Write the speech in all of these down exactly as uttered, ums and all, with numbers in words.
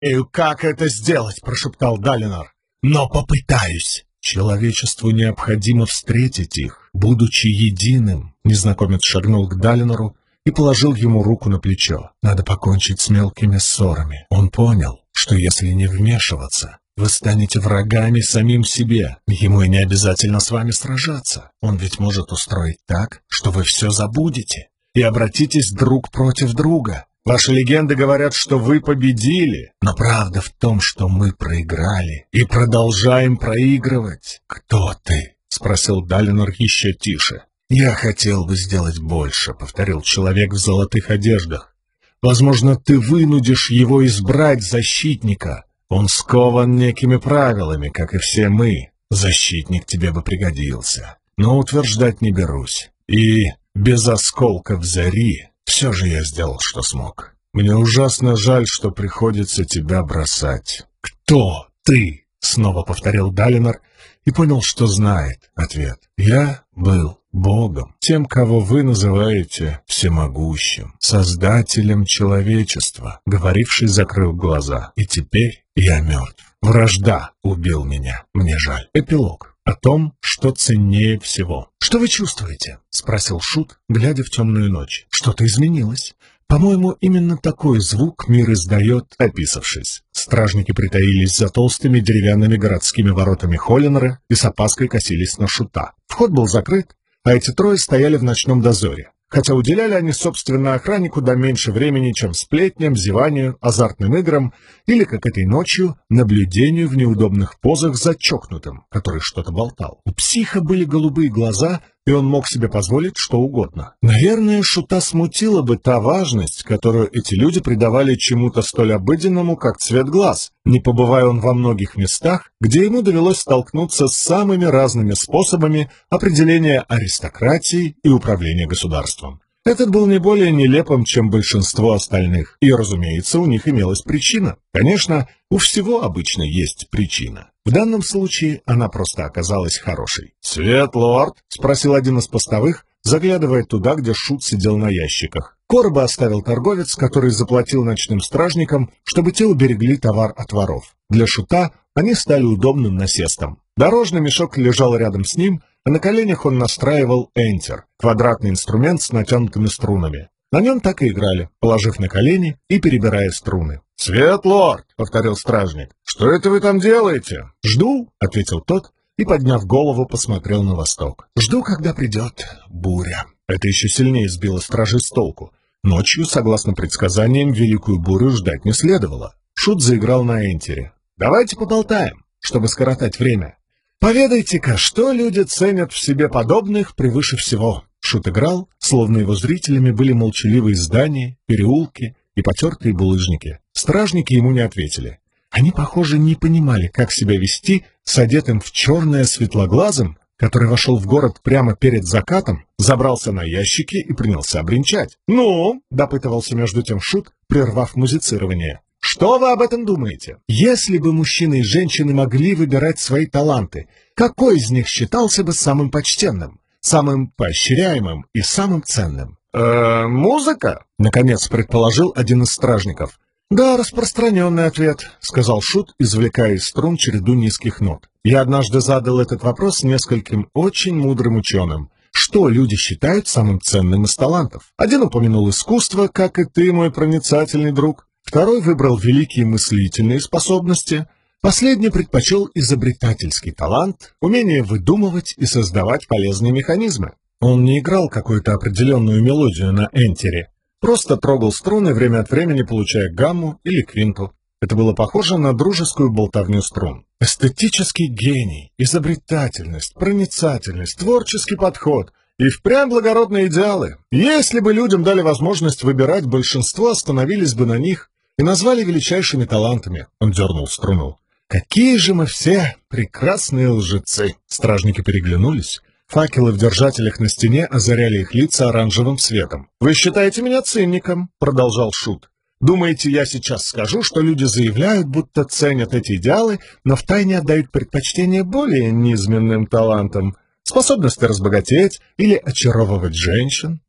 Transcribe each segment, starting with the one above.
«Эю, как это сделать?» — прошептал Далинор. «Но попытаюсь. Человечеству необходимо встретить их, будучи единым». Незнакомец шагнул к Далинору и положил ему руку на плечо. «Надо покончить с мелкими ссорами». Он понял, что если не вмешиваться, вы станете врагами самим себе. Ему и не обязательно с вами сражаться. Он ведь может устроить так, что вы все забудете и обратитесь друг против друга. Ваши легенды говорят, что вы победили, но правда в том, что мы проиграли и продолжаем проигрывать. «Кто ты?» — спросил Далинор еще тише. «Я хотел бы сделать больше», — повторил человек в золотых одеждах. «Возможно, ты вынудишь его избрать защитника. Он скован некими правилами, как и все мы. Защитник тебе бы пригодился, но утверждать не берусь. И без осколков зари все же я сделал, что смог. Мне ужасно жаль, что приходится тебя бросать». «Кто ты?» — снова повторил Далинор и понял, что знает ответ. «Я был Богом, тем, кого вы называете всемогущим, создателем человечества», — говоривший закрыл глаза. «И теперь я мертв. Вражда убил меня. Мне жаль». Эпилог. О том, что ценнее всего. «Что вы чувствуете?» — спросил Шут, глядя в темную ночь. «Что-то изменилось. По-моему, именно такой звук мир издает, описавшись». Стражники притаились за толстыми деревянными городскими воротами Холлинора и с опаской косились на Шута. Вход был закрыт, а эти трое стояли в ночном дозоре. Хотя уделяли они, собственно, охране куда меньше времени, чем сплетням, зеванию, азартным играм или, как этой ночью, наблюдению в неудобных позах за чокнутым, который что-то болтал. У психа были голубые глаза, и он мог себе позволить что угодно. Наверное, Шута смутила бы та важность, которую эти люди придавали чему-то столь обыденному, как цвет глаз, не побывая он во многих местах, где ему довелось столкнуться с самыми разными способами определения аристократии и управления государством. Этот был не более нелепым, чем большинство остальных, и, разумеется, у них имелась причина. Конечно, у всего обычно есть причина. В данном случае она просто оказалась хорошей. «Свет, лорд?» — спросил один из постовых, заглядывая туда, где Шут сидел на ящиках. Короба оставил торговец, который заплатил ночным стражникам, чтобы те уберегли товар от воров. Для Шута они стали удобным насестом. Дорожный мешок лежал рядом с ним, а на коленях он настраивал энтер, квадратный инструмент с натянутыми струнами. На нем так и играли, положив на колени и перебирая струны. «Свет, лорд!» — повторил стражник. «Что это вы там делаете?» «Жду», — ответил тот, и, подняв голову, посмотрел на восток. «Жду, когда придет буря». Это еще сильнее сбило стражей с толку. Ночью, согласно предсказаниям, великую бурю ждать не следовало. Шут заиграл на энтере. «Давайте поболтаем, чтобы скоротать время. Поведайте-ка, что люди ценят в себе подобных превыше всего?» Шут играл, словно его зрителями были молчаливые здания, переулки и потертые булыжники. Стражники ему не ответили. Они, похоже, не понимали, как себя вести с одетым в черное светлоглазым, который вошел в город прямо перед закатом, забрался на ящики и принялся бренчать. «Ну?» — допытывался между тем Шут, прервав музицирование. «Что вы об этом думаете? Если бы мужчины и женщины могли выбирать свои таланты, какой из них считался бы самым почтенным, самым поощряемым и самым ценным?» «Э-э, музыка?» — наконец предположил один из стражников. «Да, распространенный ответ», — сказал Шут, извлекая из струн череду низких нот. «Я однажды задал этот вопрос нескольким очень мудрым ученым. Что люди считают самым ценным из талантов? Один упомянул искусство, как и ты, мой проницательный друг. Второй выбрал великие мыслительные способности. Последний предпочел изобретательский талант, умение выдумывать и создавать полезные механизмы. Он не играл какую-то определенную мелодию на энтере, просто трогал струны, время от времени получая гамму или квинту. Это было похоже на дружескую болтовню струн. Эстетический гений, изобретательность, проницательность, творческий подход и впрямь благородные идеалы. Если бы людям дали возможность выбирать, большинство остановились бы на них и назвали величайшими талантами. Он дернул струну. «Какие же мы все прекрасные лжецы!» Стражники переглянулись. Факелы в держателях на стене озаряли их лица оранжевым светом. «Вы считаете меня циником?» — продолжал Шут. «Думаете, я сейчас скажу, что люди заявляют, будто ценят эти идеалы, но втайне отдают предпочтение более низменным талантам, способности разбогатеть или очаровывать женщин?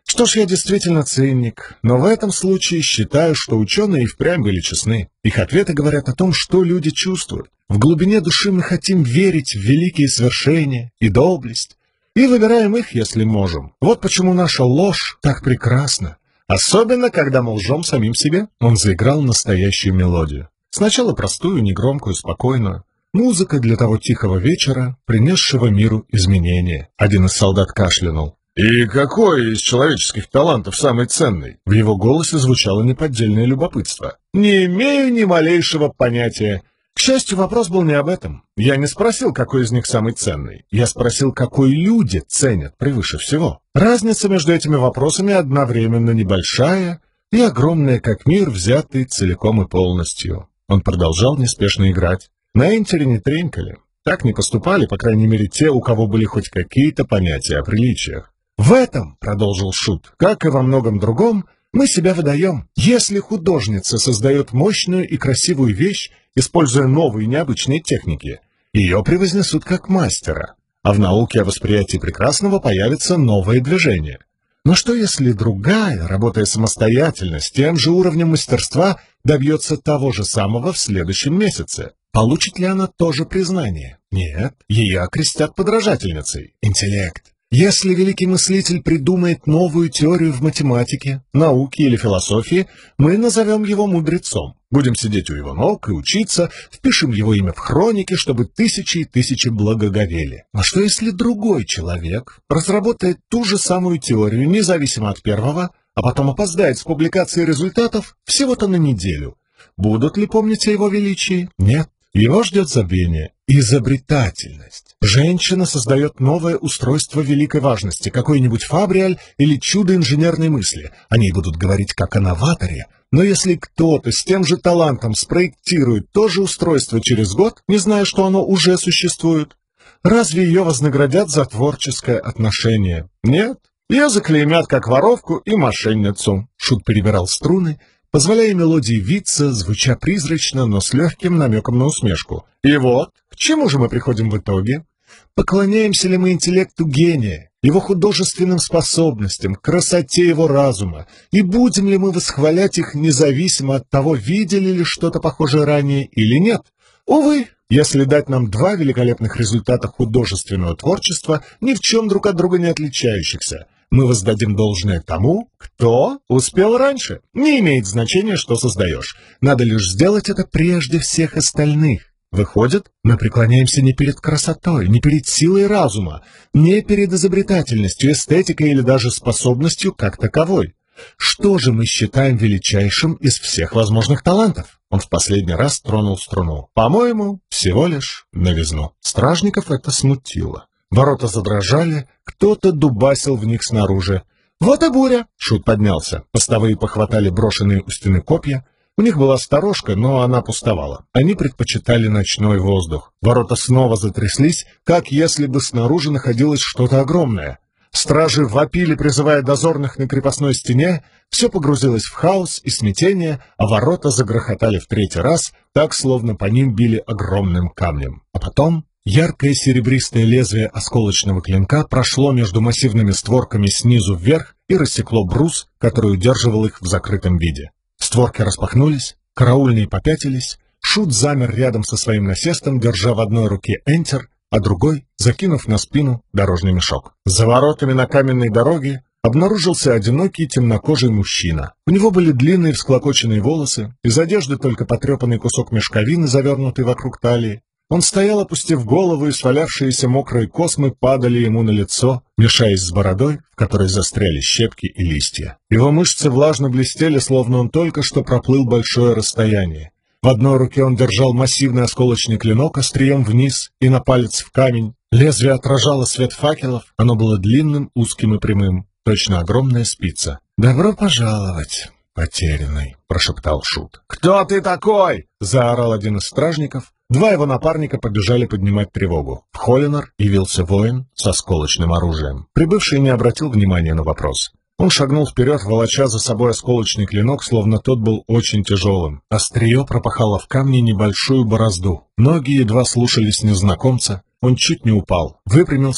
Что ж, я действительно циник, но в этом случае считаю, что ученые и впрямь были честны. Их ответы говорят о том, что люди чувствуют. В глубине души мы хотим верить в великие свершения и доблесть, и выбираем их, если можем. Вот почему наша ложь так прекрасна. Особенно, когда мы лжем самим себе. Он заиграл настоящую мелодию. Сначала простую, негромкую, спокойную. Музыка для того тихого вечера, принесшего миру изменения. Один из солдат кашлянул. «И какой из человеческих талантов самый ценный?» В его голосе звучало неподдельное любопытство. «Не имею ни малейшего понятия. К счастью, вопрос был не об этом. Я не спросил, какой из них самый ценный. Я спросил, какой люди ценят превыше всего. Разница между этими вопросами одновременно небольшая и огромная, как мир, взятый целиком и полностью». Он продолжал неспешно играть. На Энтере не тренькали. Так не поступали, по крайней мере, те, у кого были хоть какие-то понятия о приличиях. «В этом, — продолжил Шут, — как и во многом другом, мы себя выдаем. Если художница создает мощную и красивую вещь, используя новые необычные техники, ее превознесут как мастера, а в науке о восприятии прекрасного появится новое движение. Но что если другая, работая самостоятельно, с тем же уровнем мастерства, добьется того же самого в следующем месяце? Получит ли она тоже признание? Нет, ее окрестят подражательницей. Интеллект. Если великий мыслитель придумает новую теорию в математике, науке или философии, мы назовем его мудрецом. Будем сидеть у его ног и учиться, впишем его имя в хроники, чтобы тысячи и тысячи благоговели. А что если другой человек разработает ту же самую теорию, независимо от первого, а потом опоздает с публикацией результатов всего-то на неделю? Будут ли помнить о его величии? Нет. Его ждет забвение. Изобретательность. Женщина создает новое устройство великой важности, какой-нибудь фабриаль или чудо инженерной мысли. О ней будут говорить как о новаторе. Но если кто-то с тем же талантом спроектирует то же устройство через год, не зная, что оно уже существует, разве ее вознаградят за творческое отношение? Нет. Ее заклеймят как воровку и мошенницу. Шут перебирал струны, позволяя мелодии виться, звуча призрачно, но с легким намеком на усмешку. И вот, к чему же мы приходим в итоге? Поклоняемся ли мы интеллекту гения, его художественным способностям, красоте его разума, и будем ли мы восхвалять их независимо от того, видели ли что-то похожее ранее или нет? Увы, если дать нам два великолепных результата художественного творчества, ни в чем друг от друга не отличающихся, мы воздадим должное тому, кто успел раньше. Не имеет значения, что создаешь. Надо лишь сделать это прежде всех остальных. Выходит, мы преклоняемся не перед красотой, не перед силой разума, не перед изобретательностью, эстетикой или даже способностью как таковой. Что же мы считаем величайшим из всех возможных талантов? Он в последний раз тронул струну. По-моему, всего лишь новизну. Стражников это смутило. Ворота задрожали, кто-то дубасил в них снаружи. «Вот и буря!» — Шут поднялся. Постовые похватали брошенные у стены копья. У них была сторожка, но она пустовала. Они предпочитали ночной воздух. Ворота снова затряслись, как если бы снаружи находилось что-то огромное. Стражи вопили, призывая дозорных на крепостной стене. Все погрузилось в хаос и смятение, а ворота загрохотали в третий раз, так, словно по ним били огромным камнем. А потом яркое серебристое лезвие осколочного клинка прошло между массивными створками снизу вверх и рассекло брус, который удерживал их в закрытом виде. Створки распахнулись, караульные попятились, Шут замер рядом со своим насестом, держа в одной руке энтер, а другой закинув на спину дорожный мешок. За воротами на каменной дороге обнаружился одинокий темнокожий мужчина. У него были длинные всклокоченные волосы, из одежды только потрепанный кусок мешковины, завернутый вокруг талии. Он стоял, опустив голову, и свалявшиеся мокрые космы падали ему на лицо, мешаясь с бородой, в которой застряли щепки и листья. Его мышцы влажно блестели, словно он только что проплыл большое расстояние. В одной руке он держал массивный осколочный клинок острием вниз и на палец в камень. Лезвие отражало свет факелов, оно было длинным, узким и прямым, точно огромная спица. «Добро пожаловать, потерянный», — прошептал Шут. «Кто ты такой?» — заорал один из стражников. Два его напарника побежали поднимать тревогу. В Холлинар явился воин с осколочным оружием. Прибывший не обратил внимания на вопрос. Он шагнул вперед, волоча за собой осколочный клинок, словно тот был очень тяжелым. Острие пропахало в камне небольшую борозду. Ноги едва слушались незнакомца. Он чуть не упал, выпрямился,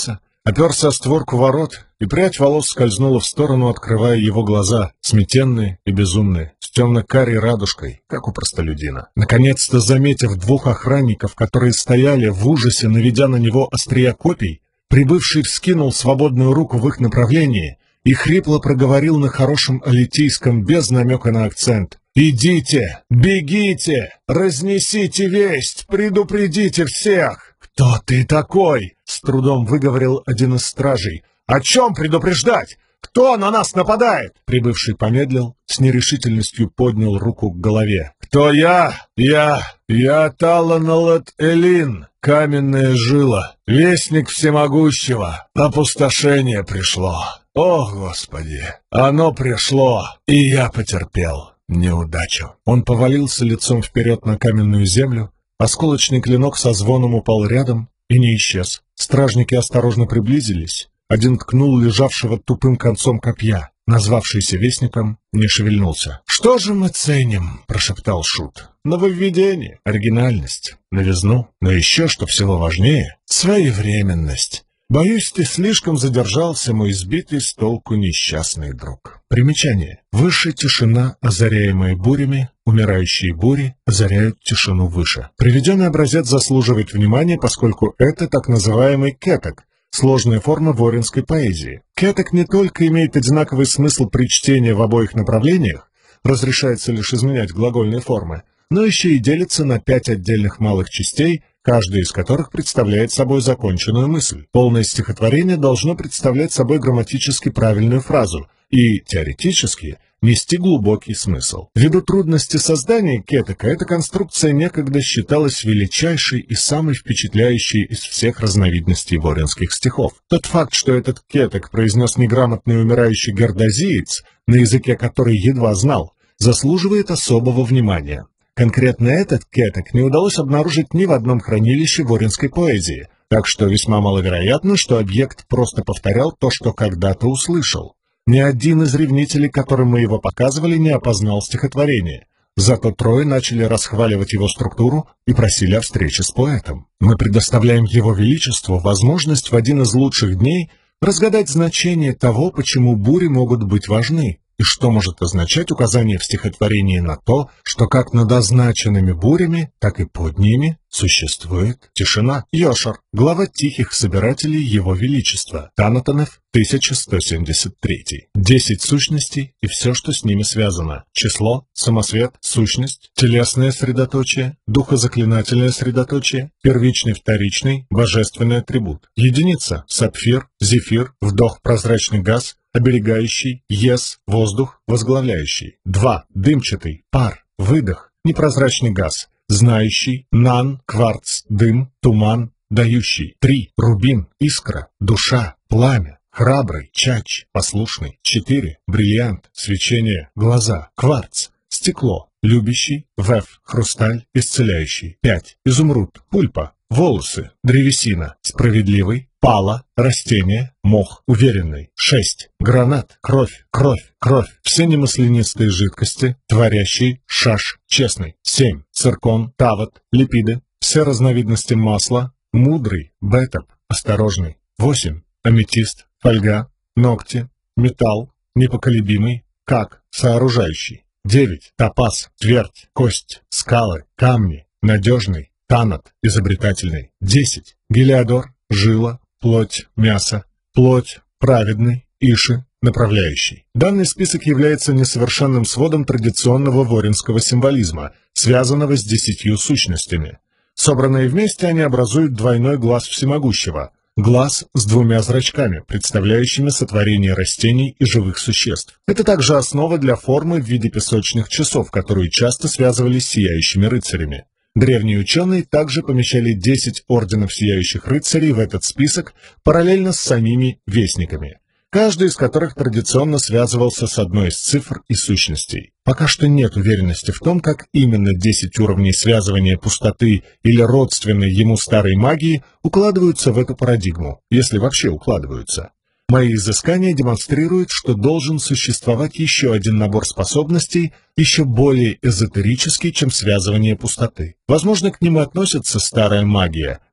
оперся о створку ворот, и прядь волос скользнула в сторону, открывая его глаза, сметенные и безумные, с темно-карей радужкой, как у простолюдина. Наконец-то, заметив двух охранников, которые стояли в ужасе, наведя на него острия копий, прибывший вскинул свободную руку в их направлении и хрипло проговорил на хорошем алитийском без намека на акцент: «Идите, бегите, разнесите весть, предупредите всех!» «Кто ты такой?» — с трудом выговорил один из стражей. «О чем предупреждать? Кто на нас нападает?» Прибывший помедлил, с нерешительностью поднял руку к голове. «Кто я? Я, я Таланалет Элин, каменная жила, вестник всемогущего. Опустошение пришло. О, Господи! Оно пришло, и я потерпел неудачу». Он повалился лицом вперед на каменную землю, осколочный клинок со звоном упал рядом и не исчез. Стражники осторожно приблизились. Один ткнул лежавшего тупым концом копья. Назвавшийся вестником не шевельнулся. «Что же мы ценим?» — прошептал Шут. «Нововведение, оригинальность, новизну, но еще, что всего важнее, своевременность. Боюсь, ты слишком задержался, мой сбитый с толку несчастный друг». Примечание. Выше тишина, озаряемая бурями, умирающие бури озаряют тишину выше. Приведенный образец заслуживает внимания, поскольку это так называемый кеток, сложная форма воринской поэзии. Кеток не только имеет одинаковый смысл при чтении в обоих направлениях, разрешается лишь изменять глагольные формы, но еще и делится на пять отдельных малых частей, каждая из которых представляет собой законченную мысль. Полное стихотворение должно представлять собой грамматически правильную фразу и, теоретически, нести глубокий смысл. Ввиду трудности создания кетека, эта конструкция некогда считалась величайшей и самой впечатляющей из всех разновидностей воринских стихов. Тот факт, что этот кетек произнес неграмотный умирающий гордозиец, на языке который едва знал, заслуживает особого внимания. Конкретно этот кетек не удалось обнаружить ни в одном хранилище воринской поэзии, так что весьма маловероятно, что объект просто повторял то, что когда-то услышал. Ни один из ревнителей, которым мы его показывали, не опознал стихотворение. Зато трое начали расхваливать его структуру и просили о встрече с поэтом. Мы предоставляем его величеству возможность в один из лучших дней разгадать значение того, почему бури могут быть важны, и что может означать указание в стихотворении на то, что как над означенными бурями, так и под ними существует тишина. Йошар, глава тихих собирателей Его Величества, Танатанев, тысяча сто семьдесят три. Десять сущностей и все, что с ними связано. Число, самосвет, сущность, телесное средоточие, духозаклинательное средоточие, первичный, вторичный, божественный атрибут. Единица, сапфир, зефир, вдох, прозрачный газ, оберегающий, ес, воздух, возглавляющий. Два. Дымчатый, пар, выдох, непрозрачный газ, знающий, нан, кварц, дым, туман, дающий. Три. Рубин, искра, душа, пламя, храбрый, чач, послушный. Четыре. Бриллиант, свечение, глаза, кварц, стекло, любящий, вэф, хрусталь, исцеляющий. Пять. Изумруд, пульпа, волосы, древесина, справедливый, пала, растение, мох, уверенный. Шесть. Гранат, кровь, кровь, кровь, все немыслянистые жидкости, творящий, шаш, честный. Семь. Циркон, тават, липиды, все разновидности масла, мудрый, бетап, осторожный. Восемь. Аметист, фольга, ногти, металл, непоколебимый, как, сооружающий. Девять. Топаз, твердь, кость, скалы, камни, надежный, танат, изобретательный. Десять. Гелиодор, жила, плоть, мясо, плоть, праведный, иши, направляющий. Данный список является несовершенным сводом традиционного воринского символизма, связанного с десятью сущностями. Собранные вместе они образуют двойной глаз всемогущего, глаз с двумя зрачками, представляющими сотворение растений и живых существ. Это также основа для формы в виде песочных часов, которые часто связывали с сияющими рыцарями. Древние ученые также помещали десять орденов сияющих рыцарей в этот список параллельно с самими вестниками, каждый из которых традиционно связывался с одной из цифр и сущностей. Пока что нет уверенности в том, как именно десять уровней связывания пустоты или родственной ему старой магии укладываются в эту парадигму, если вообще укладываются. Мои изыскания демонстрируют, что должен существовать еще один набор способностей, еще более эзотерический, чем связывание пустоты. Возможно, к нему относится старая магия,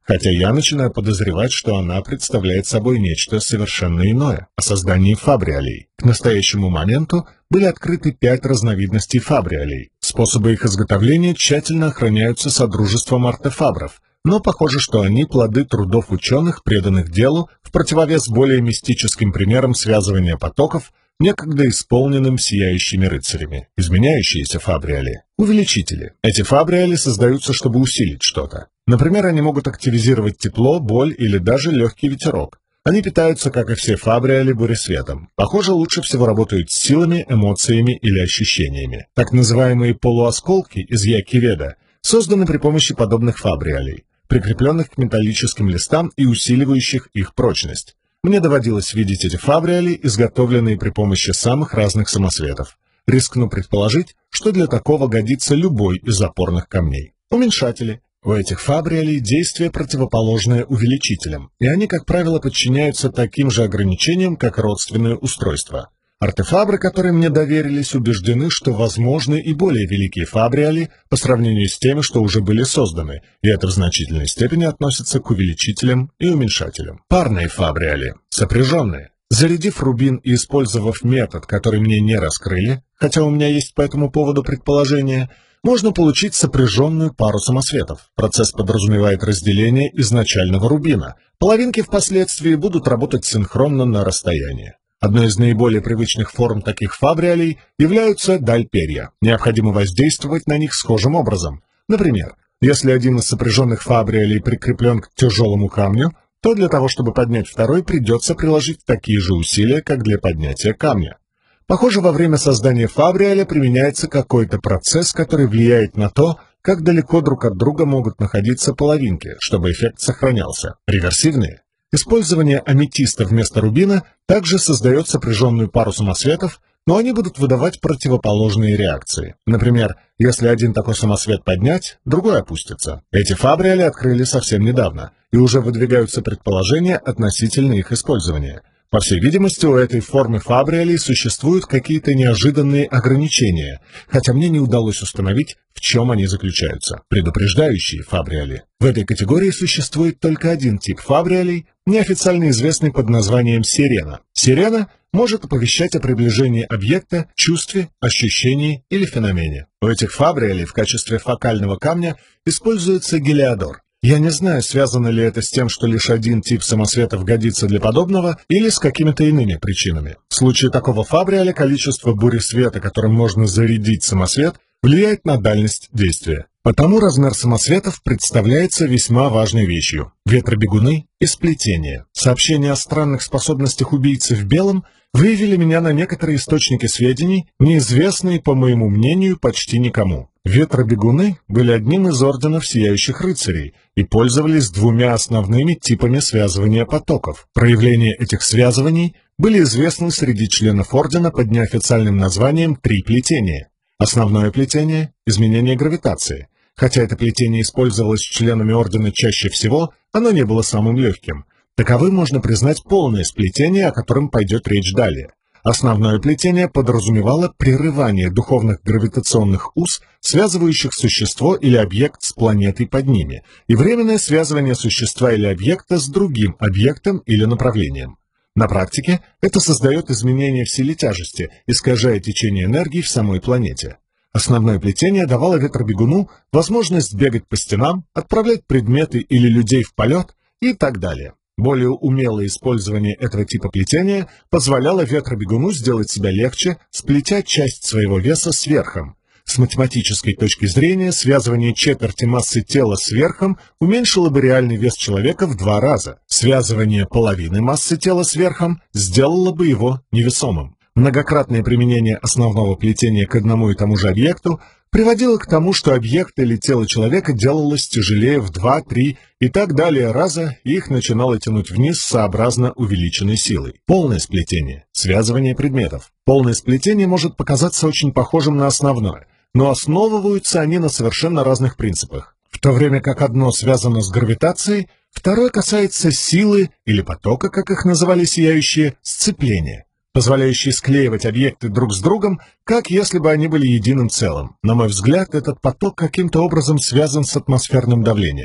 хотя я начинаю подозревать, что она представляет собой нечто совершенно иное — о создании фабриолей. К настоящему моменту были открыты пять разновидностей фабриолей. Способы их изготовления тщательно охраняются Содружеством артефабров, но похоже, что они плоды трудов ученых, преданных делу, в противовес более мистическим примерам связывания потоков, некогда исполненным сияющими рыцарями. Изменяющиеся фабриоли — увеличители. Эти фабриоли создаются, чтобы усилить что-то. Например, они могут активизировать тепло, боль или даже легкий ветерок. Они питаются, как и все фабриоли, буресветом. Похоже, лучше всего работают с силами, эмоциями или ощущениями. Так называемые полуосколки из Якиведа созданы при помощи подобных фабриолей, прикрепленных к металлическим листам и усиливающих их прочность. Мне доводилось видеть эти фабриоли, изготовленные при помощи самых разных самосветов. Рискну предположить, что для такого годится любой из опорных камней. Уменьшатели. У этих фабриолей действие противоположное увеличителям, и они, как правило, подчиняются таким же ограничениям, как родственные устройства. Артефабры, которые мне доверились, убеждены, что возможны и более великие фабриоли по сравнению с теми, что уже были созданы, и это в значительной степени относится к увеличителям и уменьшателям. Парные фабриоли, сопряженные. Зарядив рубин и использовав метод, который мне не раскрыли, хотя у меня есть по этому поводу предположение, можно получить сопряженную пару самосветов. Процесс подразумевает разделение изначального рубина. Половинки впоследствии будут работать синхронно на расстоянии. Одной из наиболее привычных форм таких фабриолей являются даль-перья. Необходимо воздействовать на них схожим образом. Например, если один из сопряженных фабриолей прикреплен к тяжелому камню, то для того, чтобы поднять второй, придется приложить такие же усилия, как для поднятия камня. Похоже, во время создания фабриоля применяется какой-то процесс, который влияет на то, как далеко друг от друга могут находиться половинки, чтобы эффект сохранялся. Реверсивные. Использование аметиста вместо рубина также создает сопряженную пару самосветов, но они будут выдавать противоположные реакции. Например, если один такой самосвет поднять, другой опустится. Эти фабриоли открыли совсем недавно, и уже выдвигаются предположения относительно их использования. По всей видимости, у этой формы фабриолей существуют какие-то неожиданные ограничения, хотя мне не удалось установить, в чем они заключаются. Предупреждающие фабриоли. В этой категории существует только один тип фабриолей, неофициально известный под названием сирена. Сирена может оповещать о приближении объекта, чувстве, ощущении или феномене. У этих фабриолей в качестве фокального камня используется гелиодор. Я не знаю, связано ли это с тем, что лишь один тип самосветов годится для подобного, или с какими-то иными причинами. В случае такого фабриоля количество бури света, которым можно зарядить самосвет, влияет на дальность действия. Потому размер самосветов представляется весьма важной вещью. Ветробегуны и сплетение. Сообщения о странных способностях убийцы в белом вывели меня на некоторые источники сведений, неизвестные, по моему мнению, почти никому. Ветробегуны были одним из орденов Сияющих Рыцарей и пользовались двумя основными типами связывания потоков. Проявления этих связываний были известны среди членов ордена под неофициальным названием «три плетения». Основное плетение – изменение гравитации. Хотя это плетение использовалось членами ордена чаще всего, оно не было самым легким. Таковым можно признать полное сплетение, о котором пойдет речь далее. Основное плетение подразумевало прерывание духовных гравитационных уз, связывающих существо или объект с планетой под ними, и временное связывание существа или объекта с другим объектом или направлением. На практике это создает изменения в силе тяжести, искажая течение энергии в самой планете. Основное плетение давало ветробегуну возможность бегать по стенам, отправлять предметы или людей в полет и так далее. Более умелое использование этого типа плетения позволяло ветробегуну сделать себя легче, сплетя часть своего веса с верхом. С математической точки зрения, связывание четверти массы тела с верхом уменьшило бы реальный вес человека в два раза. Связывание половины массы тела с верхом сделало бы его невесомым. Многократное применение основного плетения к одному и тому же объекту приводило к тому, что объект или тело человека делалось тяжелее в два-три и так далее раза, и их начинало тянуть вниз сообразно увеличенной силой. Полное сплетение. Связывание предметов. Полное сплетение может показаться очень похожим на основное, но основываются они на совершенно разных принципах. В то время как одно связано с гравитацией, второе касается силы или потока, как их называли сияющие, сцепления, позволяющие склеивать объекты друг с другом, как если бы они были единым целым. На мой взгляд, этот поток каким-то образом связан с атмосферным давлением.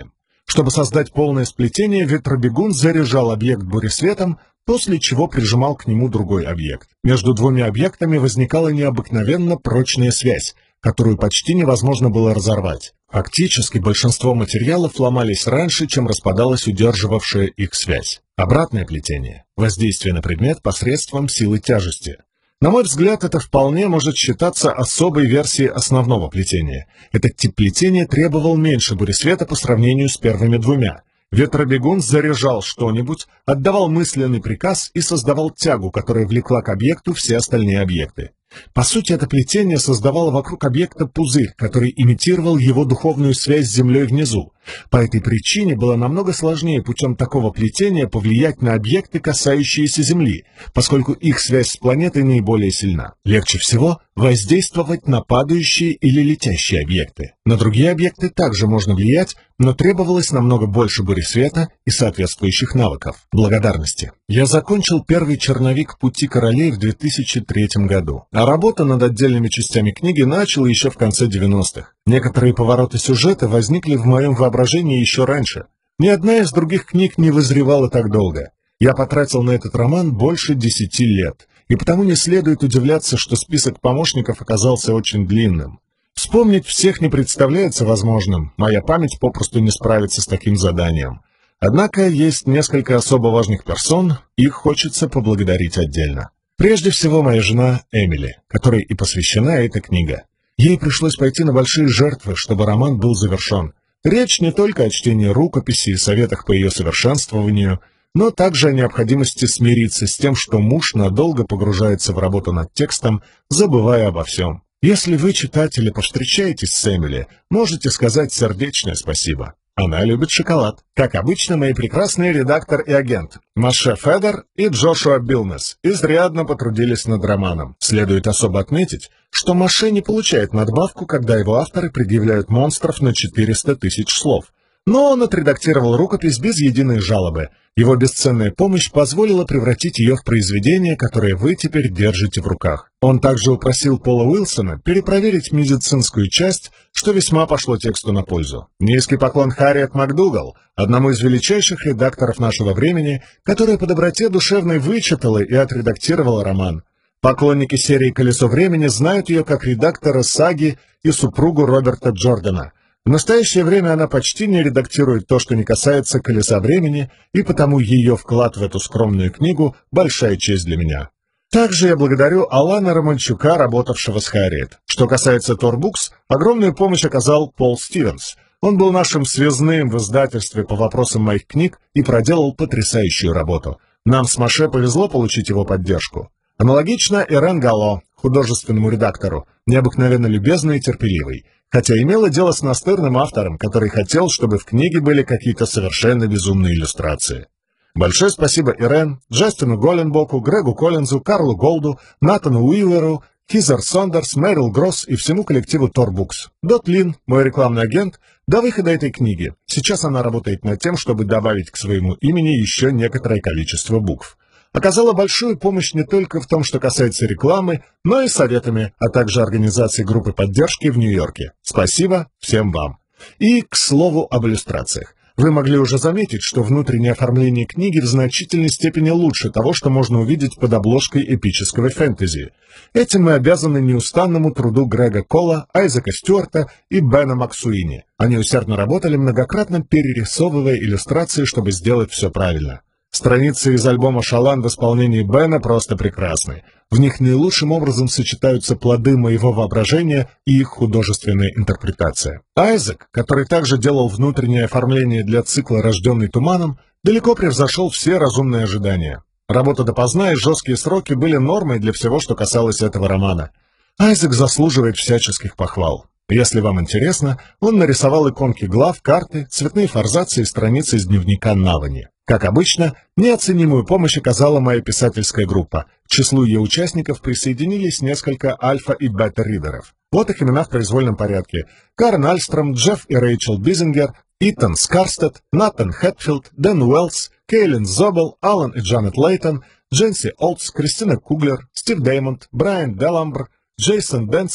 Чтобы создать полное сплетение, ветробегун заряжал объект буресветом, после чего прижимал к нему другой объект. Между двумя объектами возникала необыкновенно прочная связь, которую почти невозможно было разорвать. Фактически большинство материалов ломались раньше, чем распадалась удерживавшая их связь. Обратное плетение – воздействие на предмет посредством силы тяжести. На мой взгляд, это вполне может считаться особой версией основного плетения. Этот тип плетения требовал меньше буресвета по сравнению с первыми двумя. Ветробегун заряжал что-нибудь, отдавал мысленный приказ и создавал тягу, которая влекла к объекту все остальные объекты. По сути, это плетение создавало вокруг объекта пузырь, который имитировал его духовную связь с землей внизу. По этой причине было намного сложнее путем такого плетения повлиять на объекты, касающиеся Земли, поскольку их связь с планетой наиболее сильна. Легче всего воздействовать на падающие или летящие объекты. На другие объекты также можно влиять, но требовалось намного больше буресвета и соответствующих навыков. Благодарности. Я закончил первый черновик «Пути королей» в две тысячи третьем году, а работа над отдельными частями книги начал еще в конце девяностых. Некоторые повороты сюжета возникли в моем воображении еще раньше. Ни одна из других книг не вызревала так долго. Я потратил на этот роман больше десяти лет, и потому не следует удивляться, что список помощников оказался очень длинным. Вспомнить всех не представляется возможным, моя память попросту не справится с таким заданием. Однако есть несколько особо важных персон, их хочется поблагодарить отдельно. Прежде всего, моя жена Эмили, которой и посвящена эта книга. Ей пришлось пойти на большие жертвы, чтобы роман был завершен. Речь не только о чтении рукописи и советах по ее совершенствованию, но также о необходимости смириться с тем, что муж надолго погружается в работу над текстом, забывая обо всем. Если вы, читатели, повстречаетесь с Эмили, можете сказать сердечное спасибо. Она любит шоколад. Как обычно, мои прекрасные редактор и агент Маше Федер и Джошуа Билнес изрядно потрудились над романом. Следует особо отметить, что Маше не получает надбавку, когда его авторы предъявляют монстров на четыреста тысяч слов. Но он отредактировал рукопись без единой жалобы. Его бесценная помощь позволила превратить ее в произведение, которое вы теперь держите в руках. Он также упросил Пола Уилсона перепроверить медицинскую часть, что весьма пошло тексту на пользу. Низкий поклон Харриет МакДугал, одному из величайших редакторов нашего времени, которая по доброте душевной вычитала и отредактировала роман. Поклонники серии «Колесо времени» знают ее как редактора саги и супругу Роберта Джордана. В настоящее время она почти не редактирует то, что не касается «Колеса времени», и потому ее вклад в эту скромную книгу – большая честь для меня. Также я благодарю Алана Романчука, работавшего с Харриет. Что касается Торбукс, огромную помощь оказал Пол Стивенс. Он был нашим связным в издательстве по вопросам моих книг и проделал потрясающую работу. Нам с Маше повезло получить его поддержку. Аналогично Ирен Галло, художественному редактору, необыкновенно любезный и терпеливый, хотя имело дело с настырным автором, который хотел, чтобы в книге были какие-то совершенно безумные иллюстрации. Большое спасибо Ирен, Джастину Голенбоку, Грегу Коллинзу, Карлу Голду, Натану Уиверу, Хизер Сондерс, Мэрил Гросс и всему коллективу Торбукс. Дот Лин, мой рекламный агент, до выхода этой книги. Сейчас она работает над тем, чтобы добавить к своему имени еще некоторое количество букв. Оказала большую помощь не только в том, что касается рекламы, но и советами, а также организацией группы поддержки в Нью-Йорке. Спасибо всем вам. И, к слову, об иллюстрациях. Вы могли уже заметить, что внутреннее оформление книги в значительной степени лучше того, что можно увидеть под обложкой эпического фэнтези. Этим мы обязаны неустанному труду Грега Кола, Айзека Стюарта и Бена Максуини. Они усердно работали, многократно перерисовывая иллюстрации, чтобы сделать все правильно. Страницы из альбома «Шалан» в исполнении Бена просто прекрасны. В них наилучшим образом сочетаются плоды моего воображения и их художественная интерпретация. Айзек, который также делал внутреннее оформление для цикла «Рожденный туманом», далеко превзошел все разумные ожидания. Работа допоздна и жесткие сроки были нормой для всего, что касалось этого романа. Айзек заслуживает всяческих похвал. Если вам интересно, он нарисовал иконки глав, карты, цветные форзации и страницы из дневника Навани. Как обычно, неоценимую помощь оказала моя писательская группа. К числу ее участников присоединились несколько альфа- и бета-ридеров. Вот их имена в произвольном порядке. Карен Альстром, Джефф и Рэйчел Бизингер, Итан Скарстед, Натан Хэтфилд, Дэн Уэллс, Кейлин Зобел, Алан и Джанет Лейтон, Дженси Олдс, Кристина Куглер, Стив Деймонд, Брайан Деламбр, Джейсон Денцель,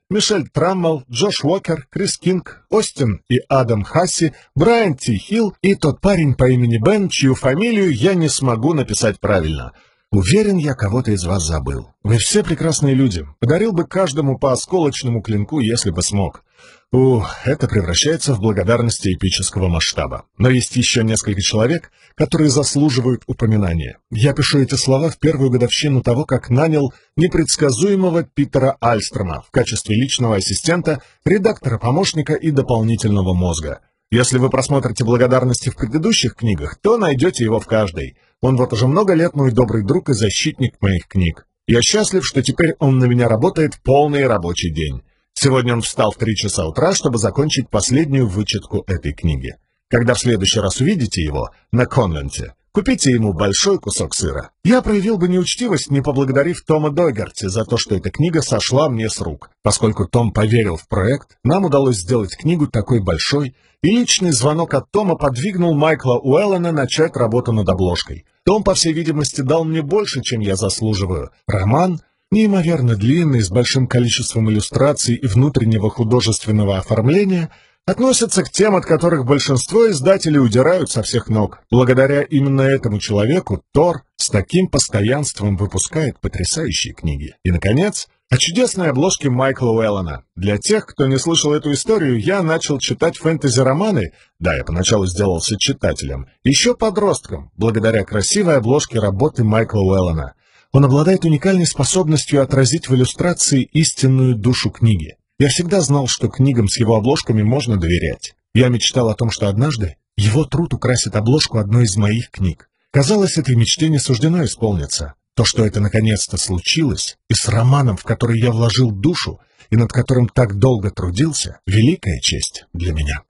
Мишель Траммел, Джош Уокер, Крис Кинг, Остин и Адам Хасси, Брайан Ти Хилл и тот парень по имени Бен, чью фамилию я не смогу написать правильно. Уверен, я кого-то из вас забыл. Вы все прекрасные люди. Подарил бы каждому по осколочному клинку, если бы смог. Ух, это превращается в благодарности эпического масштаба. Но есть еще несколько человек, которые заслуживают упоминания. Я пишу эти слова в первую годовщину того, как нанял непредсказуемого Питера Альстрома в качестве личного ассистента, редактора-помощника и дополнительного мозга. Если вы просмотрите благодарности в предыдущих книгах, то найдете его в каждой. Он вот уже много лет мой добрый друг и защитник моих книг. Я счастлив, что теперь он на меня работает полный рабочий день. Сегодня он встал в три часа утра, чтобы закончить последнюю вычетку этой книги. Когда в следующий раз увидите его на конвенте, купите ему большой кусок сыра. Я проявил бы неучтивость, не поблагодарив Тома Дойгарти за то, что эта книга сошла мне с рук. Поскольку Том поверил в проект, нам удалось сделать книгу такой большой, и личный звонок от Тома подвигнул Майкла Уэллена начать работу над обложкой. Том, по всей видимости, дал мне больше, чем я заслуживаю. Роман, неимоверно длинный, с большим количеством иллюстраций и внутреннего художественного оформления, относится к тем, от которых большинство издателей удирают со всех ног. Благодаря именно этому человеку Тор с таким постоянством выпускает потрясающие книги. И, наконец, о чудесной обложке Майкла Уэллена. Для тех, кто не слышал эту историю, я начал читать фэнтези-романы, да, я поначалу сделался читателем, еще подростком, благодаря красивой обложке работы Майкла Уэллена. Он обладает уникальной способностью отразить в иллюстрации истинную душу книги. Я всегда знал, что книгам с его обложками можно доверять. Я мечтал о том, что однажды его труд украсит обложку одной из моих книг. Казалось, этой мечте не суждено исполниться. То, что это наконец-то случилось, и с романом, в который я вложил душу, и над которым так долго трудился, великая честь для меня.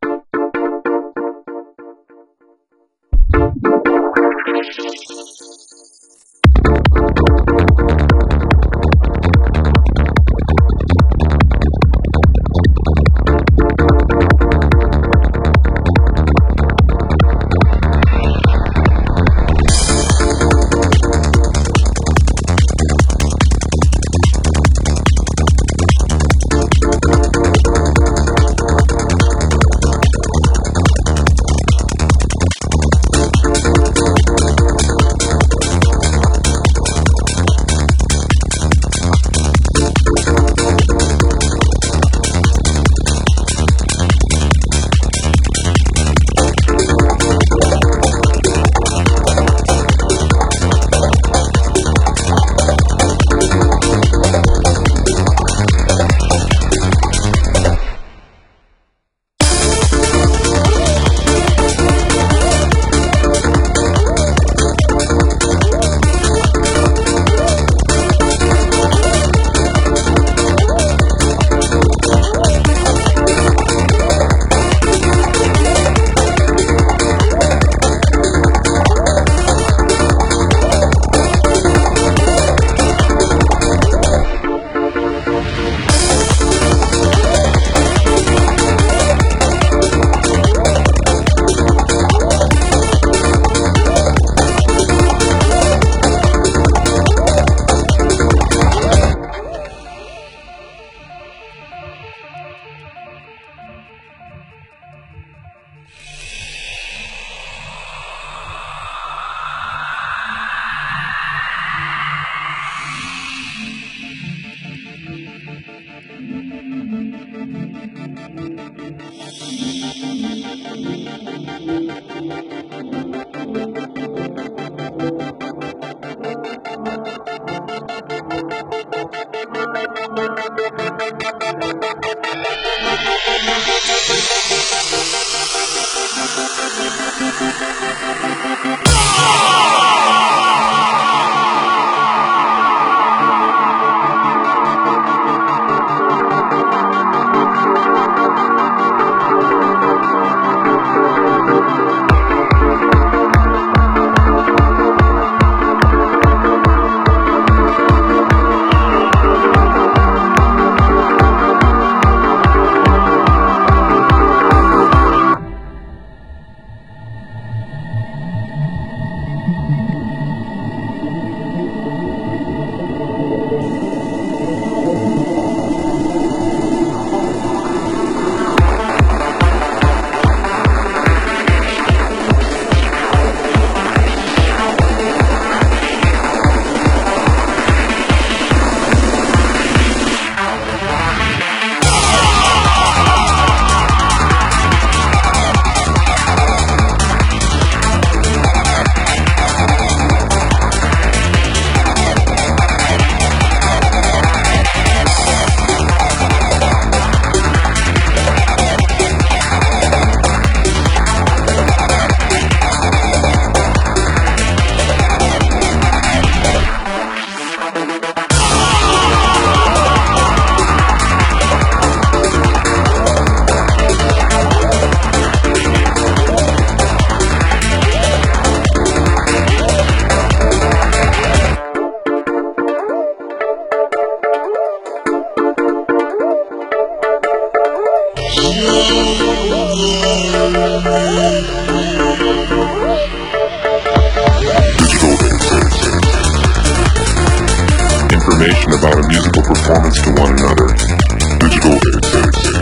Information about a musical performance to one another. Digital headsets.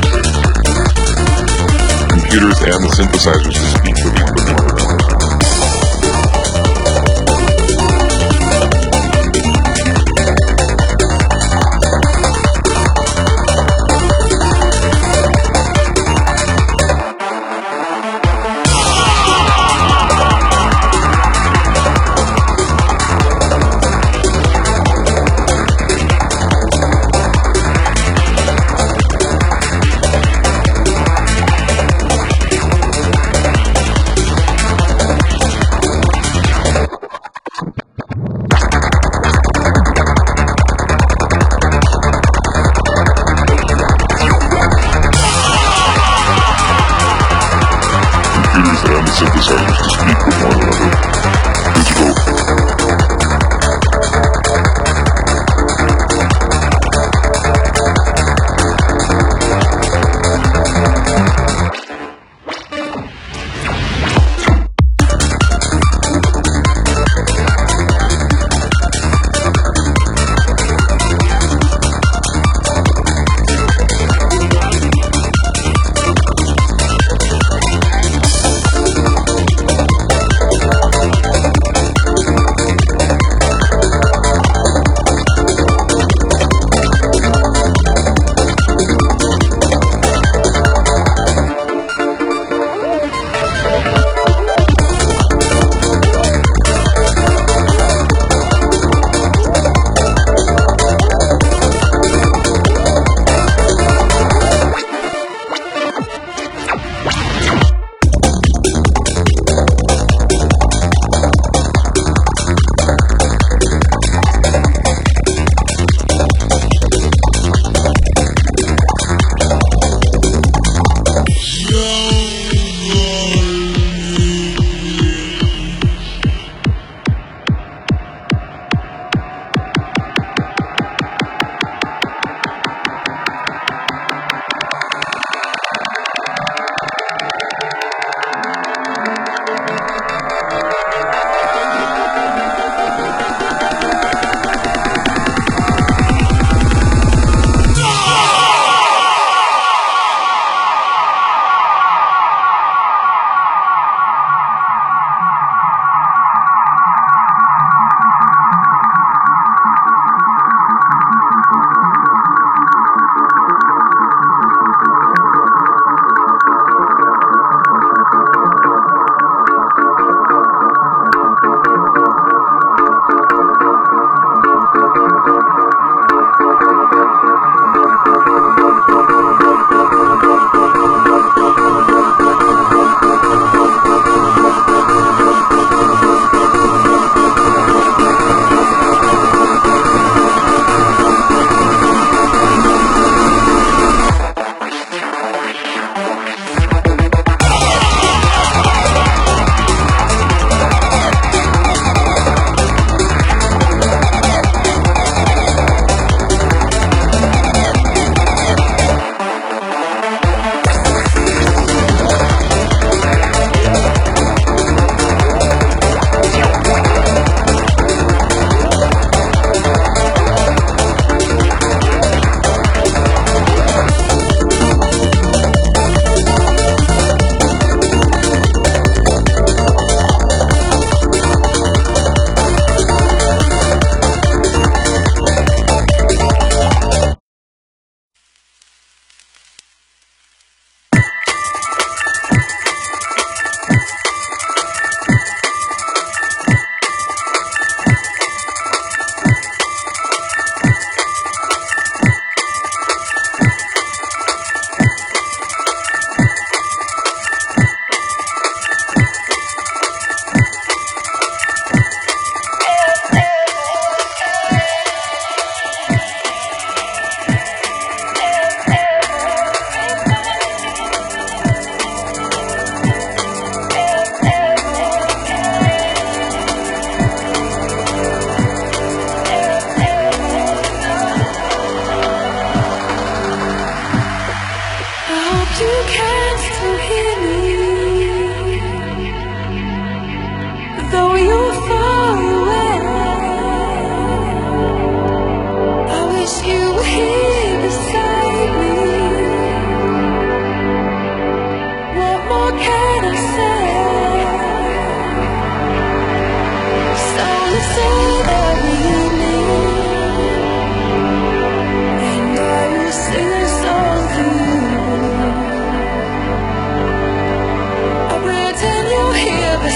Computers and the synthesizers to speak with one another. And the synthesizers to speak with one another. Digital.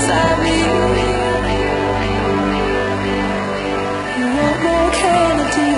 inside me. What more can I do?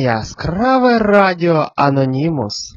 Яскраве радіо Анонімус.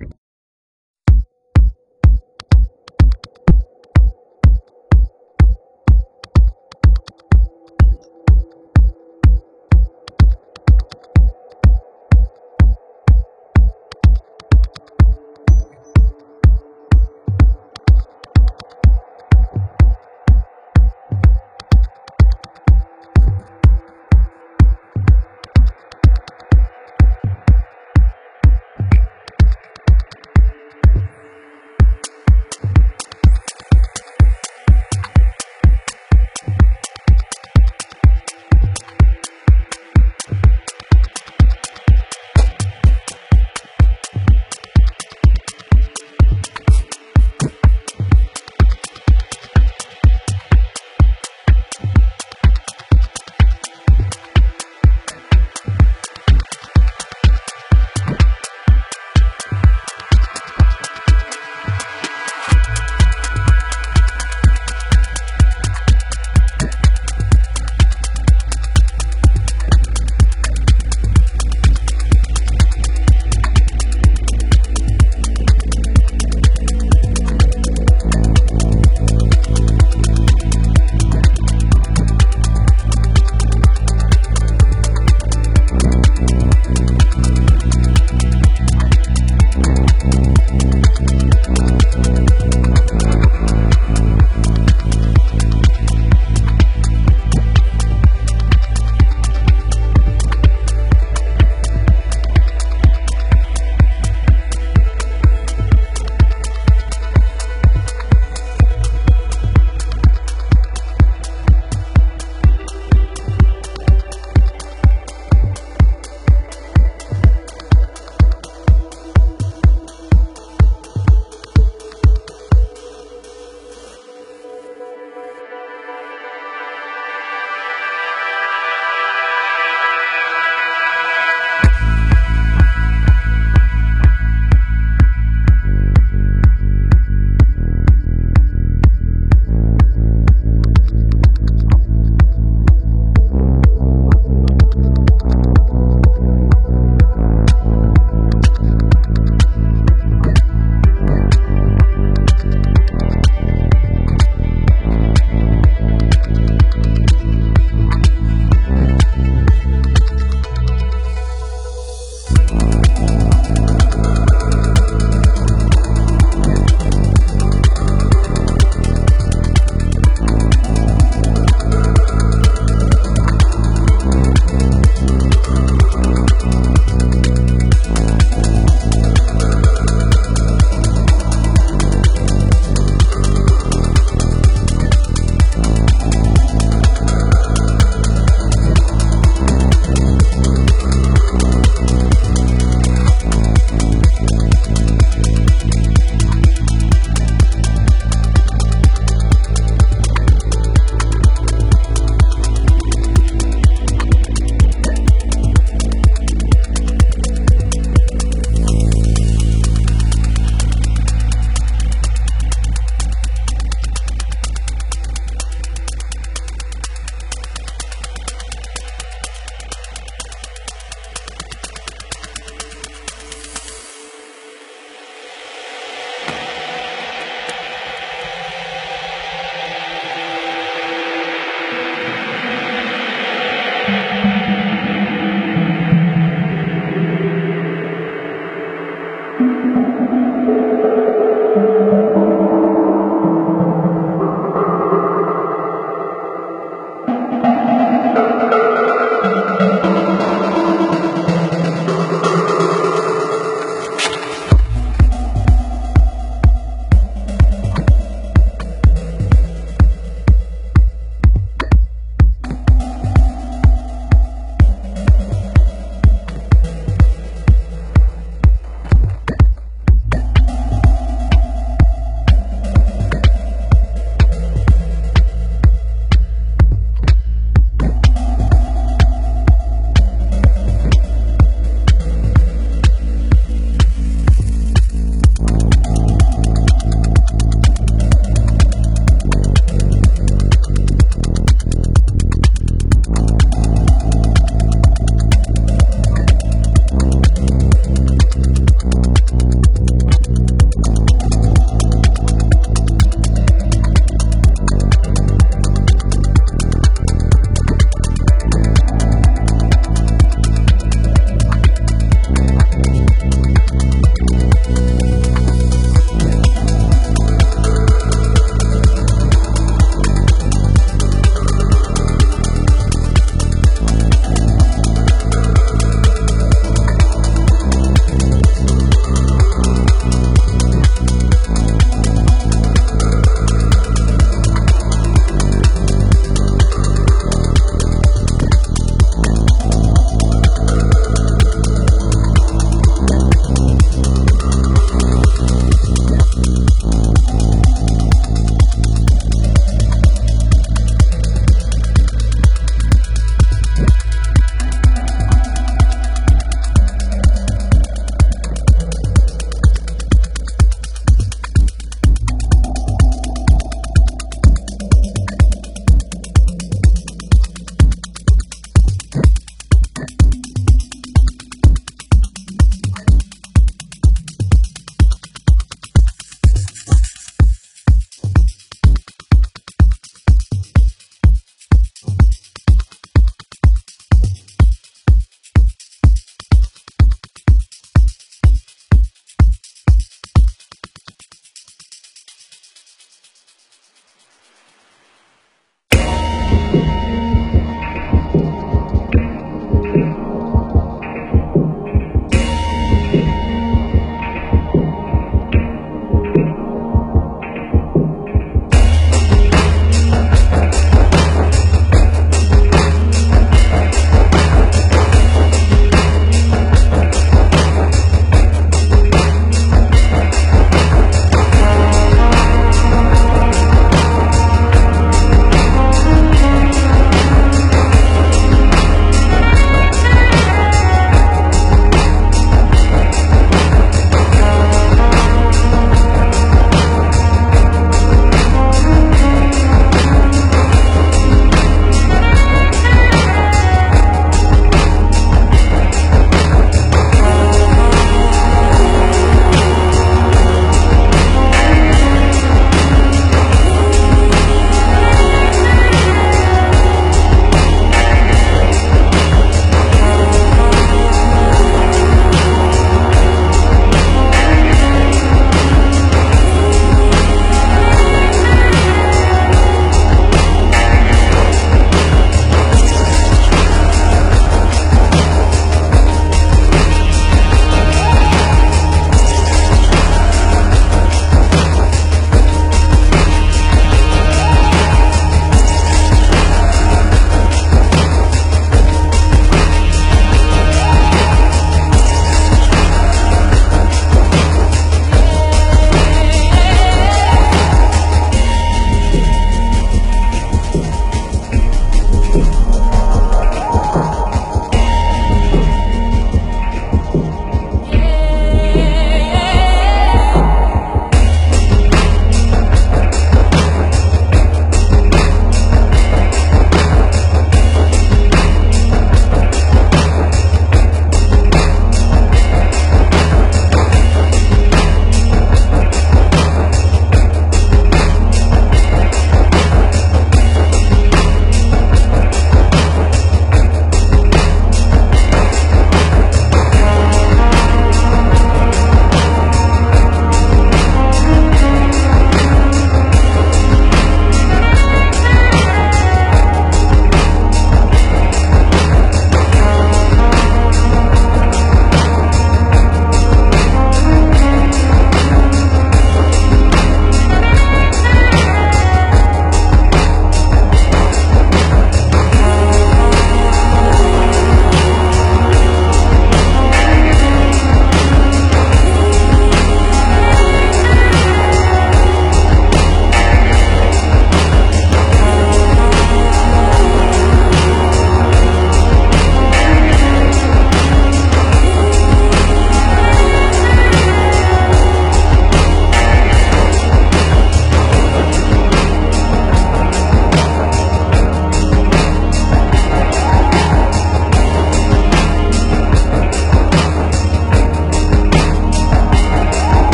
Thank you.